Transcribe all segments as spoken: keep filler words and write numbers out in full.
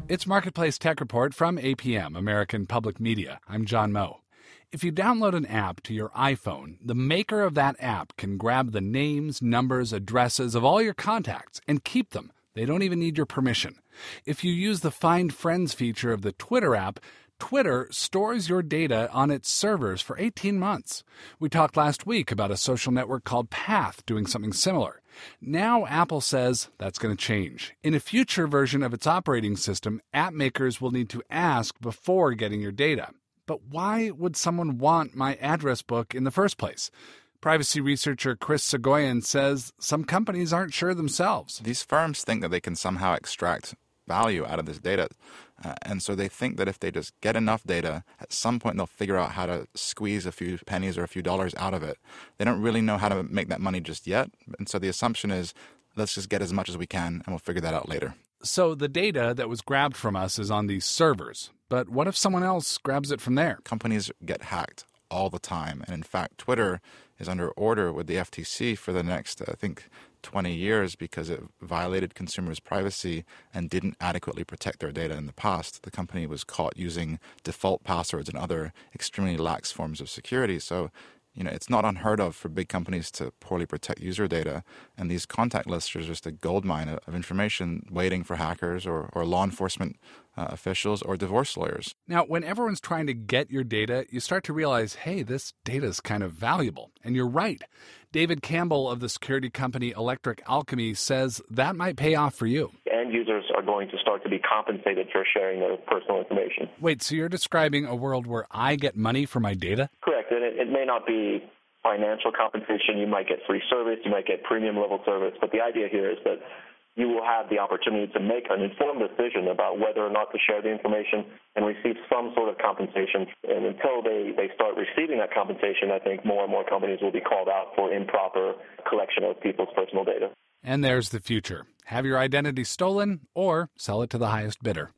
It's Marketplace Tech Report from A P M, American Public Media. I'm John Moe. If you download an app to your iPhone, the maker of that app can grab the names, numbers, addresses of all your contacts and keep them. They don't even need your permission. If you use the Find Friends feature of the Twitter app, Twitter stores your data on its servers for eighteen months. We talked last week about a social network called Path doing something similar. Now Apple says that's going to change. In a future version of its operating system, app makers will need to ask before getting your data. But why would someone want my address book in the first place? Privacy researcher Chris Soghoian says some companies aren't sure themselves. These firms think that they can somehow extract value out of this data. Uh, and so they think that if they just get enough data, at some point they'll figure out how to squeeze a few pennies or a few dollars out of it. They don't really know how to make that money just yet. And so the assumption is, let's just get as much as we can and we'll figure that out later. So the data that was grabbed from us is on these servers. But what if someone else grabs it from there? Companies get hacked all the time. And in fact, Twitter is under order with the F T C for the next, I think, twenty years because it violated consumers' privacy and didn't adequately protect their data in the past. The company was caught using default passwords and other extremely lax forms of security. So, you know, it's not unheard of for big companies to poorly protect user data. And these contact lists are just a goldmine of information waiting for hackers or, or law enforcement uh, officials or divorce lawyers. Now, when everyone's trying to get your data, you start to realize, hey, this data is kind of valuable. And you're right. David Campbell of the security company Electric Alchemy says that might pay off for you. End users are going to start to be compensated for sharing their personal information. Wait, so you're describing a world where I get money for my data? Correct. And it, it may not be financial compensation. You might get free service. You might get premium level service. But the idea here is that you will have the opportunity to make an informed decision about whether or not to share the information and receive some sort of compensation. And until they, they start receiving that compensation, I think more and more companies will be called out for improper collection of people's personal data. And there's the future. Have your identity stolen or sell it to the highest bidder.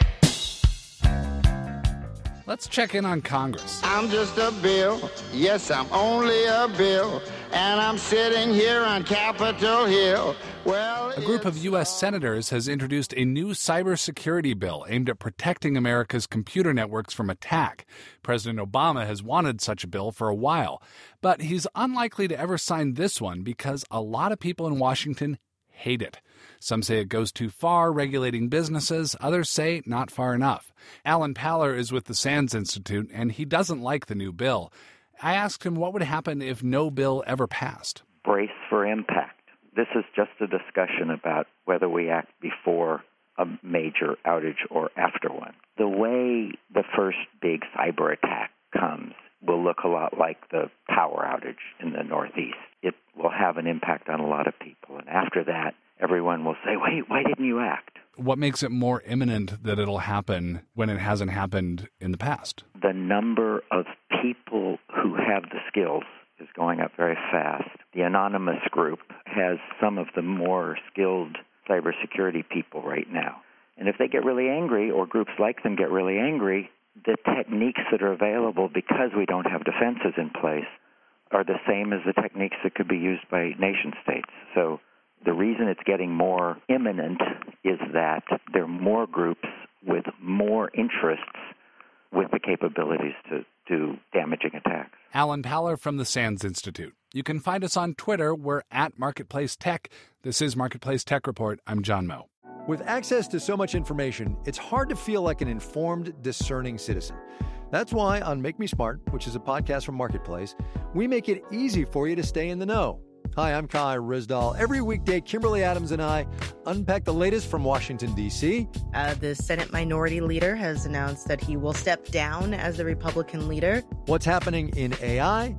Let's check in on Congress. I'm just a bill. Yes, I'm only a bill. And I'm sitting here on Capitol Hill. Well, a group of U S senators has introduced a new cybersecurity bill aimed at protecting America's computer networks from attack. President Obama has wanted such a bill for a while, but he's unlikely to ever sign this one because a lot of people in Washington hate it. Some say it goes too far regulating businesses. Others say not far enough. Alan Paller is with the SANS Institute, and he doesn't like the new bill. I asked him what would happen if no bill ever passed. Brace for impact. This is just a discussion about whether we act before a major outage or after one. The way the first big cyber attack comes will look a lot like the power outage in the Northeast. It will have an impact on a lot of people. And after that, everyone will say, wait, why didn't you act? What makes it more imminent that it'll happen when it hasn't happened in the past? The number of people who have the skills is going up very fast. The Anonymous group has some of the more skilled cybersecurity people right now. And if they get really angry, or groups like them get really angry, the techniques that are available because we don't have defenses in place are the same as the techniques that could be used by nation states. So the reason it's getting more imminent is that there are more groups with more interests with the capabilities to do damaging attacks. Alan Paller from the SANS Institute. You can find us on Twitter. We're at Marketplace Tech. This is Marketplace Tech Report. I'm John Moe. With access to so much information, it's hard to feel like an informed, discerning citizen. That's why on Make Me Smart, which is a podcast from Marketplace, we make it easy for you to stay in the know. Hi, I'm Kai Rizdal. Every weekday, Kimberly Adams and I unpack the latest from Washington, D C. Uh, the Senate Minority Leader has announced that he will step down as the Republican leader. What's happening in A I?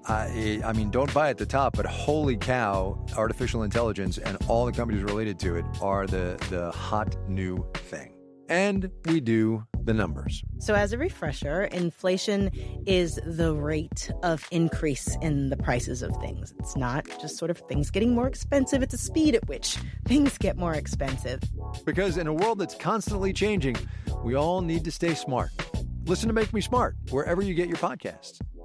I, I mean, don't buy at the top, but holy cow, artificial intelligence and all the companies related to it are the, the hot new thing. And we do the numbers. So as a refresher, inflation is the rate of increase in the prices of things. It's not just sort of things getting more expensive. It's the speed at which things get more expensive. Because in a world that's constantly changing, we all need to stay smart. Listen to Make Me Smart wherever you get your podcasts.